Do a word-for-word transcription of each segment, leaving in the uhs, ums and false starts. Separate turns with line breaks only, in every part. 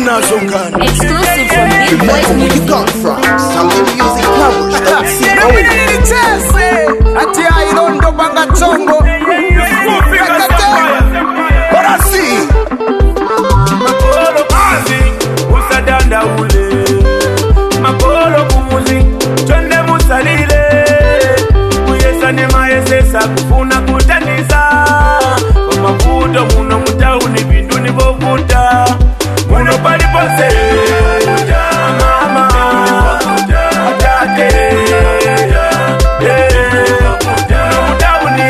Exclusive from Big Boys Music.
You come from Sunday Music Powers.
Ati airondo banga chongo. Barasi.
Makolo kazi usadanda ule. Makolo kumuzi twende musalile. Kuyesa ni maesesa kufuna kutaniza. Mafuto muno mutauni binduni bokuta. Muno palipose mama atate muno mutauni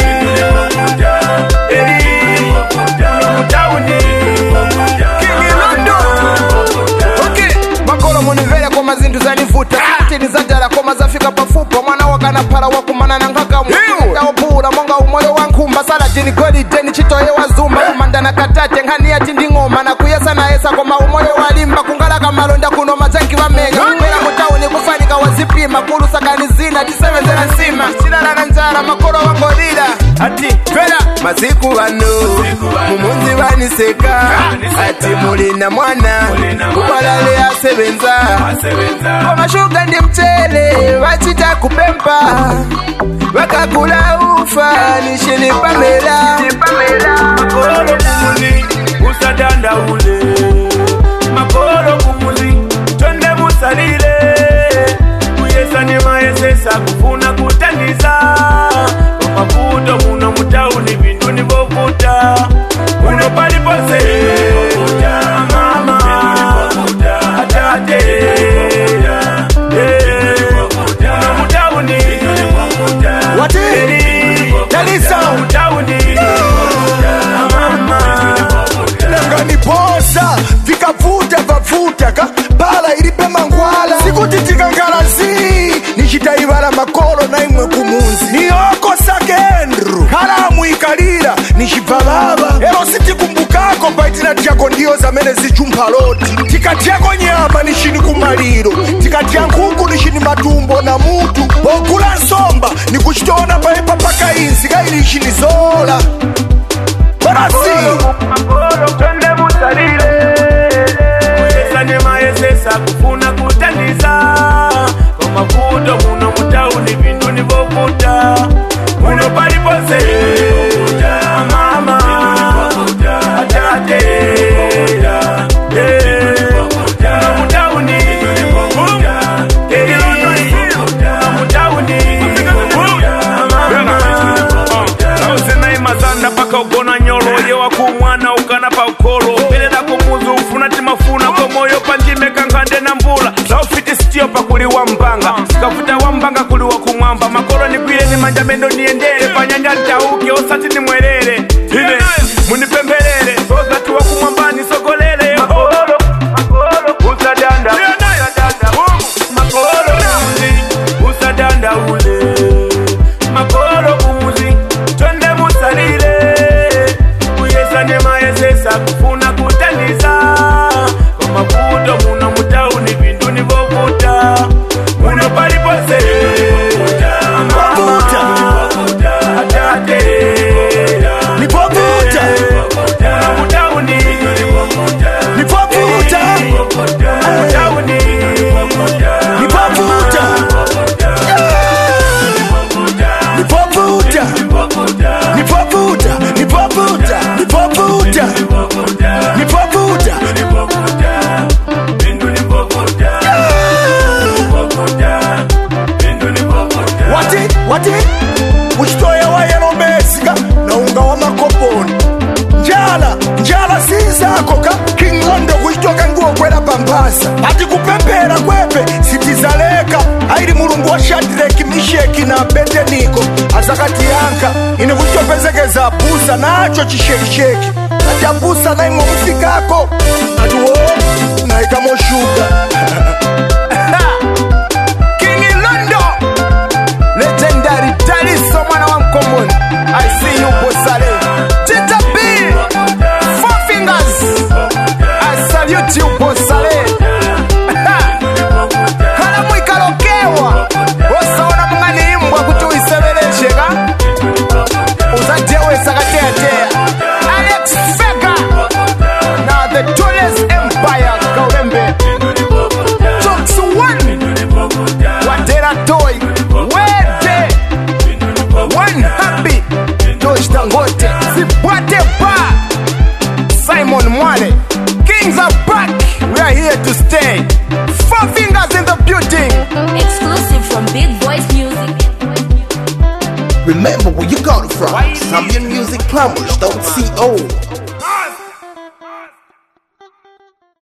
eri muno mutauni
Kingi Londo. Okay, makolo munivele kwa mazindu zanivuta. Ati nizajala kwa mazafika pafupa. Mwana wakana para wakumana na ngaka mwana opura monga umoyo wangu mbasala jini goli deni chitoye wazuma umandana katate ngani ya tindi ngoma na kuyesa na esa kwa umoyo walimba kungala kamalonda kuno mazanki wa mega kwela mutauni kufanika wazipima kulu sakani zina tiseme zena nsima chilala na njara makoro wangolila ati kwela masiku wano mumunzi waniseka ati mulina mwana kubalale asebenza kwa mashuga ndi mchele wachita kupempa wakakula ufa nishini Pamela
makolo kumuzi usadanda ule makolo kumuzi twende musalile kuyesa ni maesesa kufuna kutaniza mafuto muno mutauni binduni bokuta muno palipose mama atate
Wati? Talisa
mutauni
Nangani posa vikavuta vavuta ka bala ilipe mangwala sikutitika ngalazi nishitaibala makolo na imwe kumunzi niyoko sakendru kalamu ikalira nishivalava ero sitikumbukako paitina tiyako ndiyo zamene zichumpaloti tikatiyako nyama nishini kumaliro tikatiya nkuku nishini matumbo na mutu bokula nsomba nikuchitona paipa paka inzi kaili nishini zola barasi
makolo twende musalile kuyesa ni maesesa kufuna kutaniza kwa mafuto muno mutauni binduni bokuta muno palipose mama atate muno mutauni mazanda paka ugona nyolo yewa kumwana ukana pa ukolo belela kumuzu ufuna timafuna kwa moyo panjime kankande na mbula la ufiti sitio pa kuliwa mbanga sikafuta wa mbanga kuliwa kumwamba makolo ni kwile ni manjamendo niendele panyanja nitauke osati ni mwelele hile munipembelele soza tuwa kumwambani sogolele makolo makolo usadanda makolo kumuzi usadanda ule makolo kumuzi twende musalile kuyesa ni maesesa kufuna kutaniza kwa mafuto muno mutauni binduni bokuta muno palipose atate
nipovuta
muno mutauni
nipovuta
mutauni
nipovuta nipovuta nipovuta nipovuta nipovuta nipovuta wati wati uchitoya wa yelo mesika na unga wa makoponi njala njala si zako ka King Londo kuchitoka nguo kwela pambasa ati kupempera kwepe sitizaleka aili mulungu wa Shadraki Misheki na Abednego azakati yanka ine kuchitopezekeza pusa nacho chishekisheki ati apusa na imwe mufikako ati wo na ikamoshuga King Londo legendary Taliso mwana wa mkomoni I see you Bosale Tita B Four Fingers I salute you Bosale Kalamu ikalokewa Osaona mungani imbwa kutu isebelesheka Uzajewe sakatea tea Alex Fega Now the tallest empire Dangote, Zipwate Bar, Simon Mwale, Kings are back, we are here to stay. Four fingers in the building.
Exclusive from Big Voice Music.
Remember where you got it from. Zambian Music Plumbers, don't C O